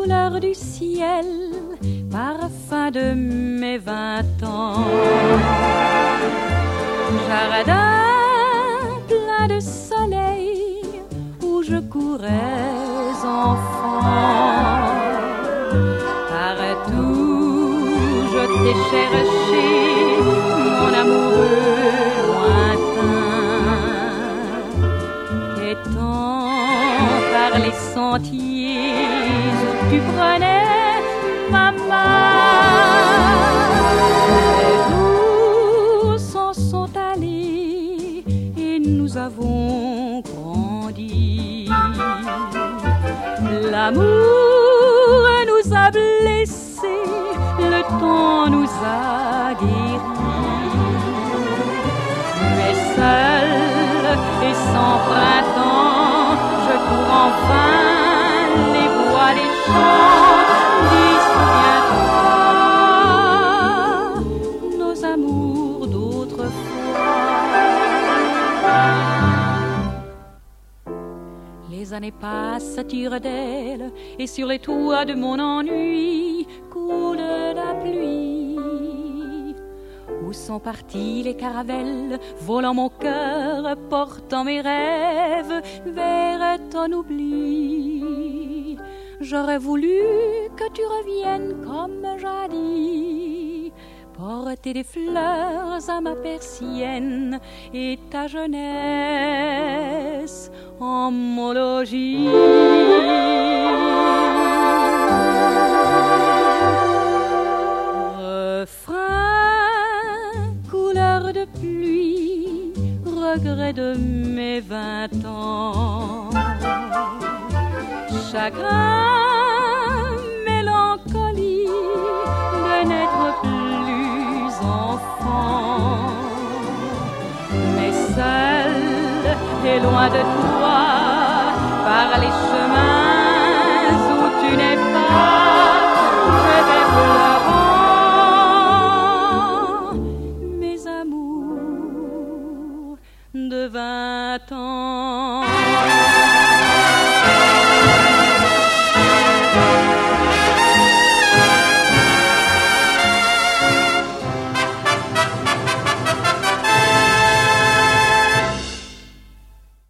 couleur du ciel, parfum de mes 20 ans. Jardin plein de soleil où je courais enfant. Partout je t'ai cherché, mon amoureux lointain. Quêtant par les sentiers où tu prenais ma main, les jours s'en sont allés et nous avons grandi. L'amour nous a blessés, le temps nous a guéris. Tu es seul et sans printemps, je cours en vain les bois, les champs. Dis, souviens-toi nos amours d'autrefois. Les années passent, tirent d'elle, et sur les toits de mon ennui coule la pluie. Où sont partis les caravelles, volant mon cœur, portant mes rêves vers ton oubli. J'aurais voulu que tu reviennes comme jadis, porter des fleurs à ma persienne et ta jeunesse en mon logis. Refrain, couleur de pluie, regret de mes 20 ans. Chagrin